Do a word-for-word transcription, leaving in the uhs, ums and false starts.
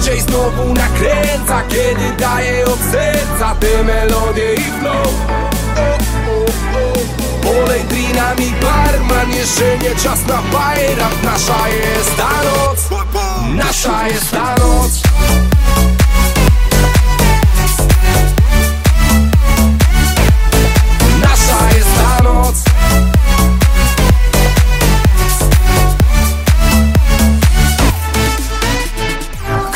dżej znowu nakręca, kiedy daje od serca te melodie i flow. Polej drinami barman, jeszcze nie czas na bajram. Nasza jest ta noc, nasza jest ta noc.